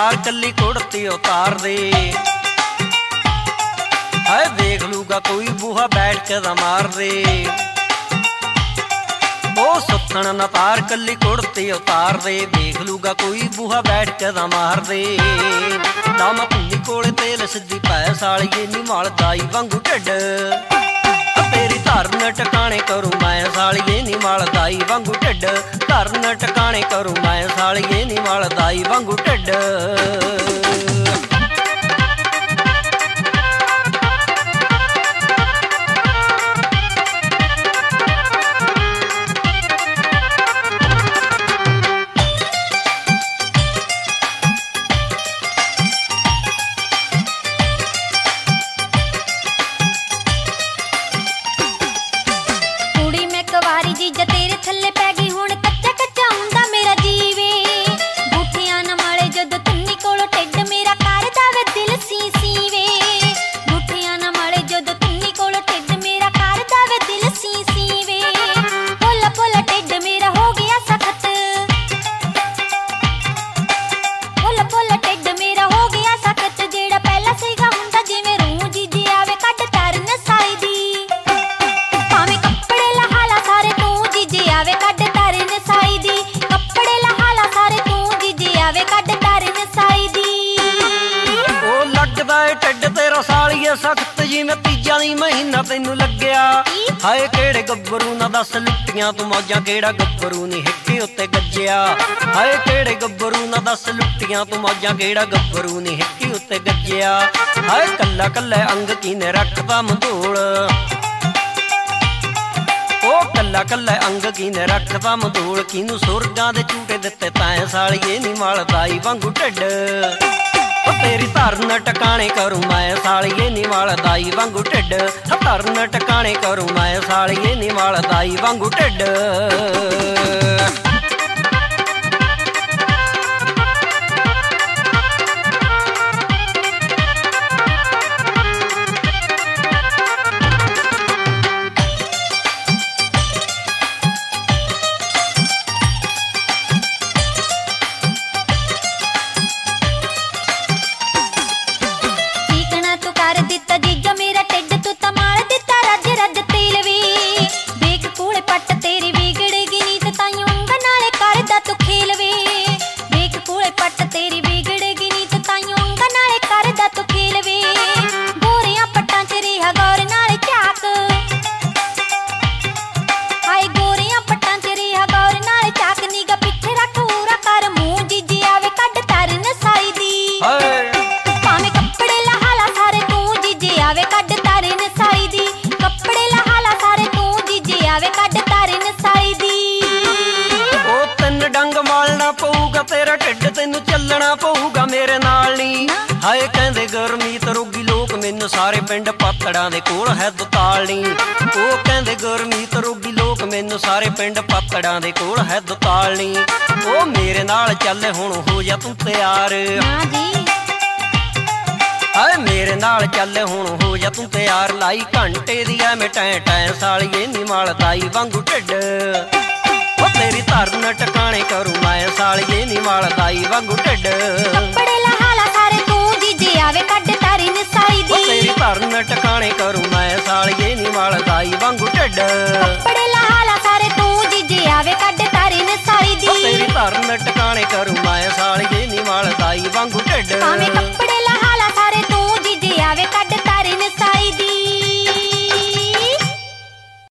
तार कली कुड़ती उतार दे। है देख लूगा कोई बूहा बैठ के दा मार दे। ओ सुत्थन न तार कली कुड़ती उतार दे। देख लूगा कोई बूहा बैठ के दा मार दे। दम धुनी कोले तेल सिद्धी पै सालिए नी मल दाई वांगू ढिड। तेरी धरन टकाने करूं मैं सालिए नी मल दाई वांगू ढिड। धरन टकाने करूं मैं सालिए नी मल दाई वांगू ढिड। जीजा तेरे थल्ले पै गई हुण कच्चा कच्चा हुंदा मेरा जीवे। बूठियां न मले जदों तुन्नी कोलों ढिड मेरा करदा वे दिल सी सीवे। बूठियां न मले जदों तुन्नी कोलों ढिड मेरा करदा वे दिल सी सीवे। पुल पुल ढिड मेरा हो गया सख्त। पुल पुल ढिड मेरा हो गया सख्त। जेड़ा पहला सीगा हुंदा जिवें रूह जीजे आवे कट तरन साई दी। भावें कपड़े लहाला सारे आवे कड तारे साई दी। कपड़े लहाला सारे तू जीजे आवे कड तारे साई दी। ओ लगदा ए ढिड तेरा सालिए सख्त जिवें तीजा दी महीना तैनू लग्या। हाय केड़े गब्बरू ना दस लुट्टियां तू मौजां केड़ा गब्बरू नी हिक्के उत्ते गज्जिया। हाय केड़े गब्बरू ना दस लुट्टियां तू मौजां केड़ा गब्बरू नी हिक्के उत्ते गज्जिया। हाय कल्ला कल्ला अंग कीने रखदा मंधोल। ओ कल्ला कल्ला अंग कीने रखदा मंधोल। किनू सुरगां दे झूटे दित्ते तैं सालिए नी मल दाई वांगू ढिड। ओ तेरी धरन टकाने करूं मैं सालिए नी मल दाई वांगू ढिड। धरन टकाने करूं मैं सालिए नी मल दाई वांगू ढिड। जीजा मेरा ढिड तू तां मार दिता रज रज तेल वे। देख कूड़े पट तेरी बिगड़ेगी नीत ताईं उंग नाले करदा तू खेल वे। देख कूड़े पट तेरी बिगड़ेगी नीत ताईं उंग नाले करदा तू खेल वे। गोरियां पट्टां च रिहा गौर नाले झाक। हाय गोरियां पट्टां च रिहा गौर नाले झाक। निगा पिछे रख पूरा कर मूंह जीजे आवे कड तरन साई दी। भावें कपड़े लहाला सारे तू आवे कड तारे नसाई दी। कपड़े लहाला सारे तू जीजे आवे कड तारे नसाई दी। ओ तीन डंग मालना पऊगा तेरा ढिड तैनू चलना पऊगा मेरे नाल नी। हाय कहंदे गुरमीत रोगी लोक मैनू सारे पिंड पातड़ां दे कोल है दुताल नी। ओ कहंदे गुरमीत रोगी लोक मैनू सारे पिंड पातड़ां दे कोल है दुताल नी। ओ मेरे नाल चल हुण हो जा तू तैयार। हां जी हाय मेरे नाल चल हुण हो जा तू तैयार। लाई घंटे दी ऐवें टैं टैं सालिए नी मल दाई वांगू ढिड। ओ तेरी धरन टकाने करूं मैं सालिए नी मल दाई वांगू ढिड। कपड़े लहाला सारे तू जीजे आवे कड तारे नसाई दी। ओ तेरी धरन टकाने करूं मैं सालिए नी मल दाई वांगू ढिड। कपड़े लहाला सारे तू जीजे आवे कड तारे नसाई दी। ओ तेरी धरन टकाने करूं मैं सालिए नी मल दाई वांगू ढिड। भावें कपड़े